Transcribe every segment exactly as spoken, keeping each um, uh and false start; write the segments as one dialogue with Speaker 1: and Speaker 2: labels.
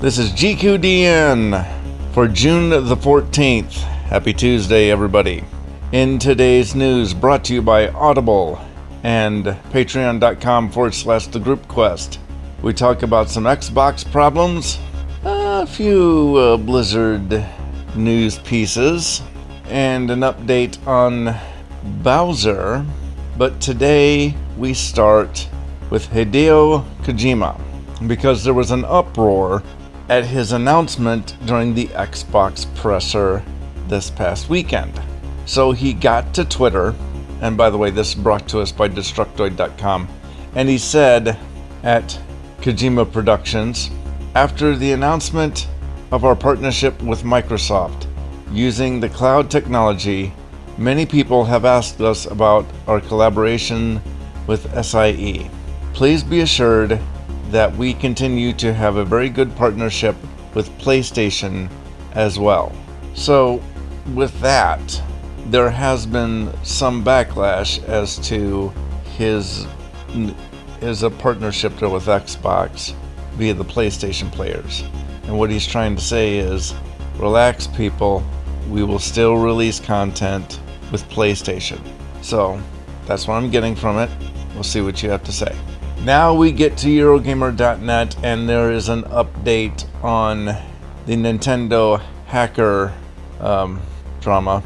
Speaker 1: This is G Q D N for June the fourteenth. Happy Tuesday, everybody. In today's news, brought to you by Audible and patreon.com forward slash the group quest. We talk about some Xbox problems, a few uh, Blizzard news pieces, and an update on Bowser. But today we start with Hideo Kojima, because there was an uproar at his announcement during the Xbox presser this past weekend. So he got to Twitter, and by the way, this is brought to us by Destructoid dot com, and he said at Kojima Productions, after the announcement of our partnership with Microsoft using the cloud technology, many people have asked us about our collaboration with S I E. Please be assured that we continue to have a very good partnership with PlayStation as well. So with that, there has been some backlash as to his is a partnership there with Xbox via the PlayStation players. And what he's trying to say is, relax people, we will still release content with PlayStation. So that's what I'm getting from it. We'll see what you have to say. Now we get to Eurogamer dot net, and there is an update on the Nintendo hacker um, drama,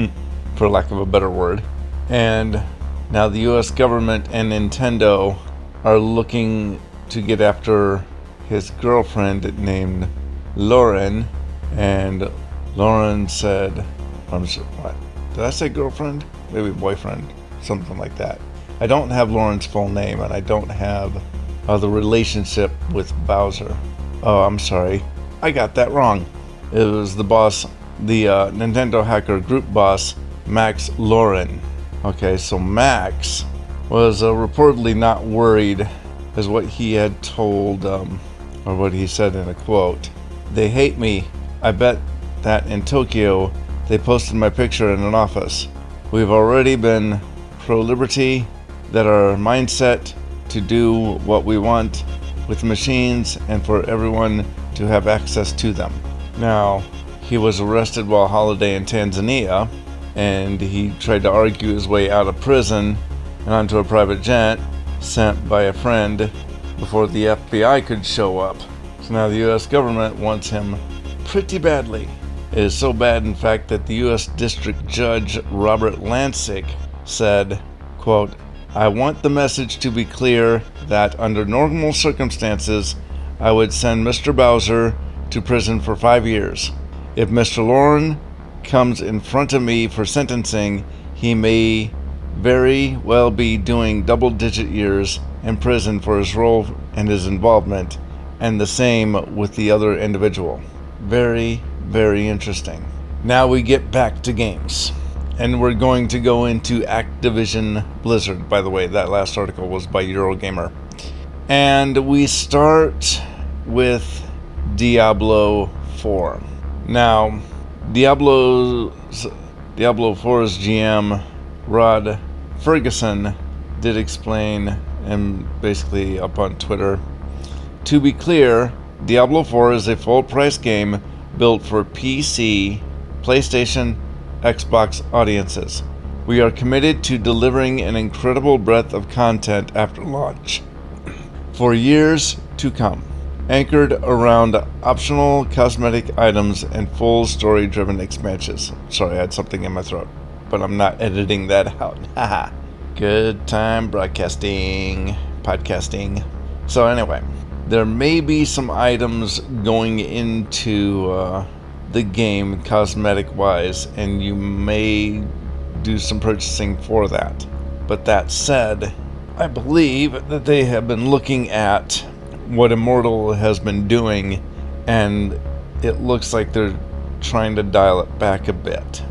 Speaker 1: for lack of a better word. And now the U S government and Nintendo are looking to get after his girlfriend named Lauren. And Lauren said, I'm sure, what? Did I say girlfriend? Maybe boyfriend, something like that. I don't have Lauren's full name, and I don't have uh, the relationship with Bowser. Oh, I'm sorry. I got that wrong. It was the boss, the uh, Nintendo hacker group boss, Max Lauren. Okay, so Max was uh, reportedly not worried, as what he had told, um, or what he said in a quote. They hate me. I bet that in Tokyo, they posted my picture in an office. We've already been pro-liberty, that our mindset to do what we want with machines and for everyone to have access to them. Now, he was arrested while holiday in Tanzania, and he tried to argue his way out of prison and onto a private jet sent by a friend before the F B I could show up. So now the U S government wants him pretty badly. It is so bad, in fact, that the U S District Judge Robert Lancic said, quote, I want the message to be clear that under normal circumstances, I would send Mister Bowser to prison for five years. If Mister Lauren comes in front of me for sentencing, he may very well be doing double-digit years in prison for his role and his involvement, and the same with the other individual. Very, very interesting. Now we get back to games. And we're going to go into Activision Blizzard. By the way, that last article was by Eurogamer. And we start with Diablo four. Now, Diablo's, Diablo four's G M, Rod Ferguson, did explain, and basically up on Twitter, to be clear, Diablo four is a full-price game built for P C, PlayStation, Xbox audiences. We are committed to delivering an incredible breadth of content after launch for years to come, anchored around optional cosmetic items and full story-driven expansions. Sorry, I had something in my throat, but I'm not editing that out. Haha. Good time broadcasting, podcasting. So anyway, there may be some items going into uh, the game cosmetic wise, and you may do some purchasing for that. But that said, I believe that they have been looking at what Immortal has been doing, and it looks like they're trying to dial it back a bit.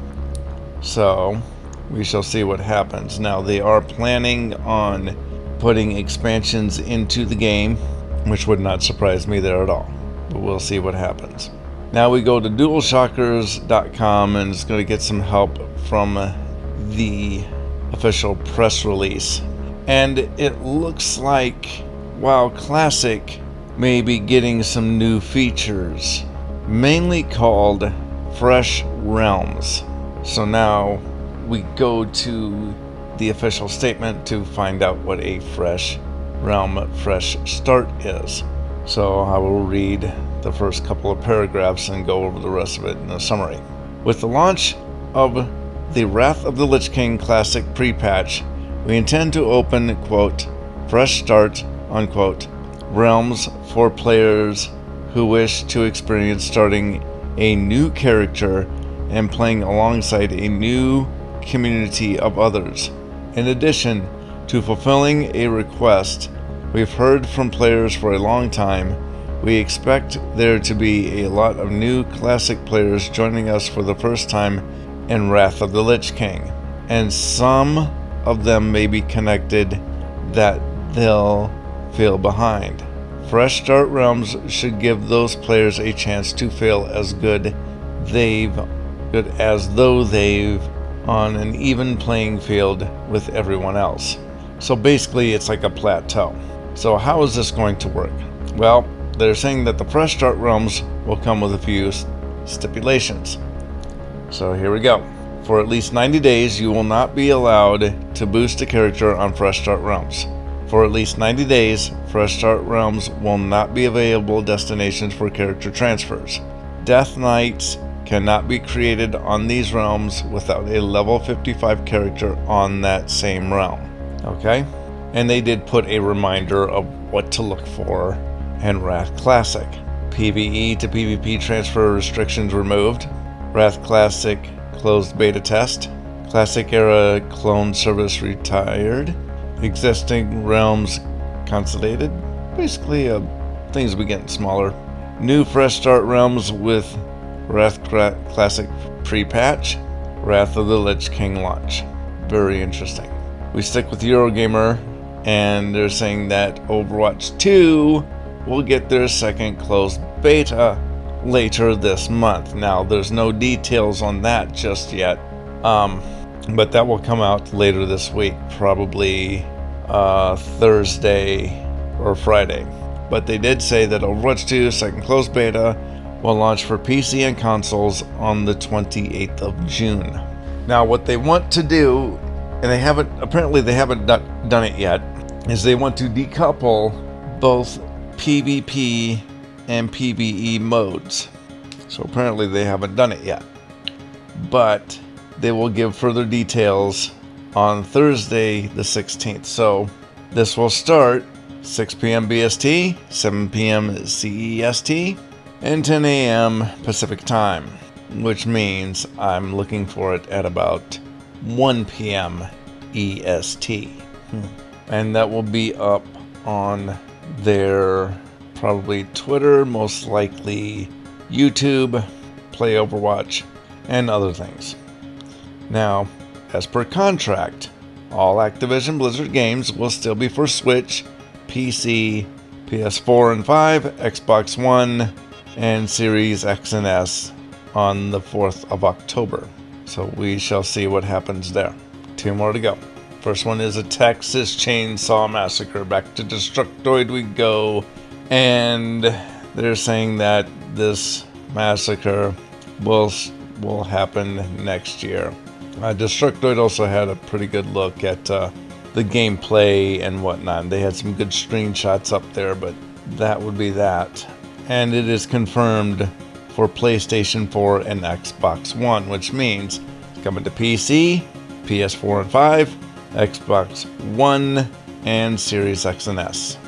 Speaker 1: So we shall see what happens. Now, they are planning on putting expansions into the game, which would not surprise me there at all, but we'll see what happens. Now we go to Dual Shockers dot com, and it's going to get some help from the official press release. And it looks like, while classic may be getting some new features, mainly called Fresh Realms. So now we go to the official statement to find out what a Fresh Realm Fresh Start is. So I will read the first couple of paragraphs and go over the rest of it in a summary. With the launch of the Wrath of the Lich King Classic pre-patch, we intend to open, quote, Fresh Start, unquote, realms for players who wish to experience starting a new character and playing alongside a new community of others. In addition to fulfilling a request we've heard from players for a long time, we expect there to be a lot of new classic players joining us for the first time in Wrath of the Lich King, and some of them may be connected that they'll feel behind. Fresh Start Realms should give those players a chance to feel as good they've good as though they've on an even playing field with everyone else. So basically it's like a plateau. So how is this going to work? Well, they're saying that the Fresh Start Realms will come with a few stipulations. So here we go. For at least ninety days, you will not be allowed to boost a character on Fresh Start Realms. For at least ninety days, Fresh Start Realms will not be available destinations for character transfers. Death Knights cannot be created on these realms without a level fifty-five character on that same realm. Okay? And they did put a reminder of what to look for in Wrath Classic. PvE to PvP transfer restrictions removed. Wrath Classic closed beta test. Classic era clone service retired. Existing realms consolidated. Basically, uh, things will be getting smaller. New Fresh Start Realms with Wrath Classic pre-patch. Wrath of the Lich King launch. Very interesting. We stick with Eurogamer, and they're saying that Overwatch two will get their second closed beta later this month. Now, there's no details on that just yet, um, but that will come out later this week, probably uh, Thursday or Friday. But they did say that Overwatch two second closed beta will launch for P C and consoles on the twenty-eighth of June. Now, what they want to do, and they haven't, apparently they haven't done, done it yet, is they want to decouple both PvP and PvE modes. So apparently they haven't done it yet. But they will give further details on Thursday the sixteenth. So this will start six p.m. B S T, seven p.m. C E S T, and ten a.m. Pacific Time, which means I'm looking for it at about one p.m. E S T. Hmm. And that will be up on their probably Twitter, most likely YouTube, Play Overwatch, and other things. Now, as per contract, all Activision Blizzard games will still be for Switch, P C, P S four and five, Xbox One, and Series X and S on the fourth of October. So we shall see what happens there. Two more to go. First one is a Texas Chainsaw Massacre. Back to Destructoid we go. And they're saying that this massacre will will happen next year. Uh, Destructoid also had a pretty good look at uh, the gameplay and whatnot. They had some good screenshots up there, but that would be that. And it is confirmed for PlayStation four and Xbox One, which means it's coming to P C, P S four and five, Xbox One, and Series X and S.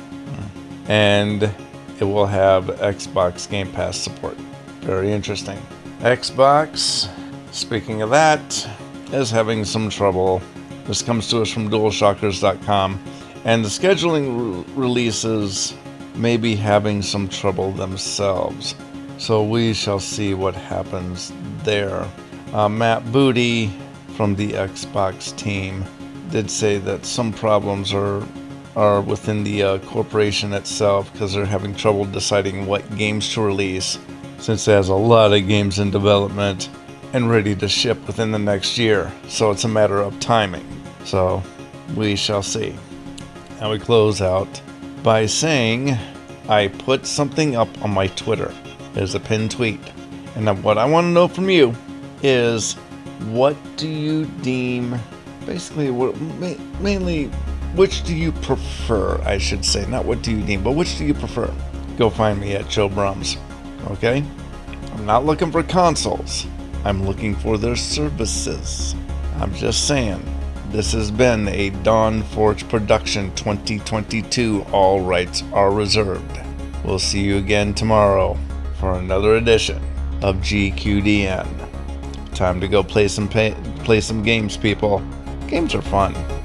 Speaker 1: And it will have Xbox Game Pass support. Very interesting. Xbox, speaking of that, is having some trouble. This comes to us from dual shockers dot com, and the scheduling re- releases may be having some trouble themselves. So we shall see what happens there. Uh, Matt Booty from the Xbox team did say that some problems are are within the uh, corporation itself because they're having trouble deciding what games to release, since it has a lot of games in development and ready to ship within the next year. So it's a matter of timing. So we shall see. And we close out by saying I put something up on my Twitter. There's a pinned tweet. And what I want to know from you is, what do you deem, basically, what, mainly, which do you prefer, I should say. Not what do you deem, but which do you prefer? Go find me at Joe Brums. Okay? I'm not looking for consoles. I'm looking for their services. I'm just saying. This has been a Dawn Forge Production twenty twenty-two. All rights are reserved. We'll see you again tomorrow for another edition of G Q D N. Time to go play some pay- play some games, people. Games are fun.